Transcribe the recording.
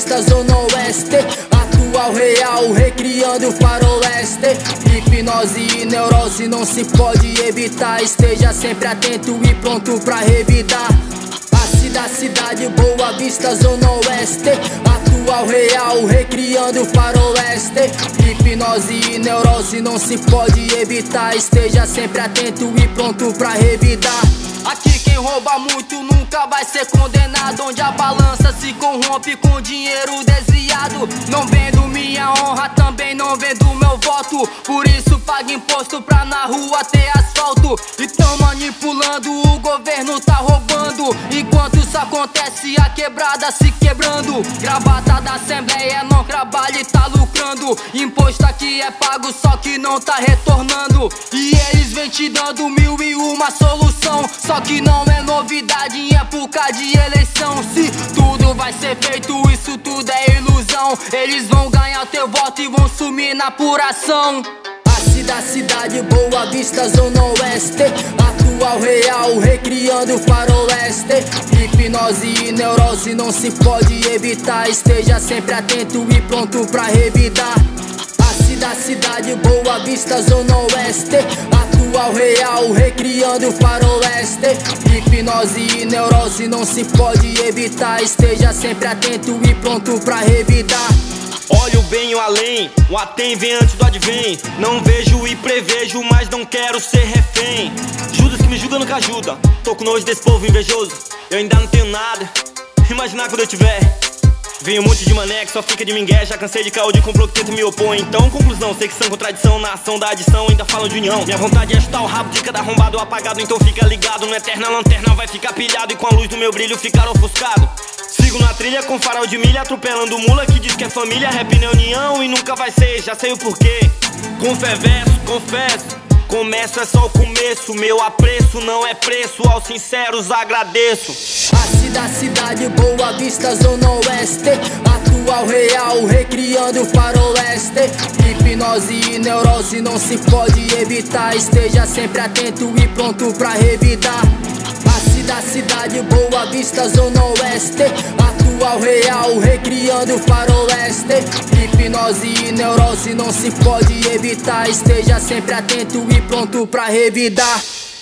Vista, Zona Oeste, atual, real, recriando o faroeste. Hipnose e neurose não se pode evitar. Esteja sempre atento e pronto pra revidar. Da cidade, Boa Vista, Zona Oeste, atual, real, recriando o faroeste. Hipnose e neurose não se pode evitar. Esteja sempre atento e pronto pra revidar. Aqui quem rouba muito nunca vai ser condenado. Onde a balança se corrompe com dinheiro desviado. Não vendo minha honra, também não vendo meu voto. Por isso paga imposto pra na rua ter asfalto. E tão manipulando, o governo tá roubando. Enquanto isso acontece, a quebrada se quebrando. Gravata da Assembleia não trabalha e tá lucrando. Imposto aqui é pago, só que não tá retornando. E eles vêm te dando 1001 solução. Só que não é novidade em época de eleição. Se tudo vai ser feito, isso tudo é ilusão. Eles vão ganhar teu voto e vão sumir na apuração. Da cidade, Boa Vista, Zona Oeste, atual, real, recriando o faroeste. Hipnose e neurose não se pode evitar. Esteja sempre atento e pronto pra revidar. Da cidade, Boa Vista, Zona Oeste, atual, real, recriando o faroeste. Hipnose e neurose não se pode evitar. Esteja sempre atento e pronto pra revidar. Olha o bem e o além, o atem vem antes do advém. Não vejo e prevejo, mas não quero ser refém. Judas que me julga nunca ajuda. Tô com nojo desse povo invejoso. Eu ainda não tenho nada, imaginar quando eu tiver. Vem um monte de mané que só fica de mingué. Já cansei de caô de complô que tenta me opor. Então conclusão, sei que são contradição. Na ação da adição ainda falam de união. Minha vontade é chutar o rabo de cada arrombado ou apagado. Então fica ligado, no eterno a lanterna vai ficar pilhado. E com a luz do meu brilho ficar ofuscado. Sigo na trilha com farol de milha, atropelando mula que diz que é família. Rap na união e nunca vai ser, já sei o porquê. Com fé verso, confesso, começo é só o começo. Meu apreço não é preço, aos sinceros agradeço. Da cidade, Boa Vista, Zona Oeste, atual, real, recriando o faroeste. Hipnose e neurose não se pode evitar. Esteja sempre atento e pronto pra revidar. Da cidade, Boa Vista, Zona Oeste, atual, real, recriando o faroeste. Hipnose e neurose não se pode evitar. Esteja sempre atento e pronto pra revidar.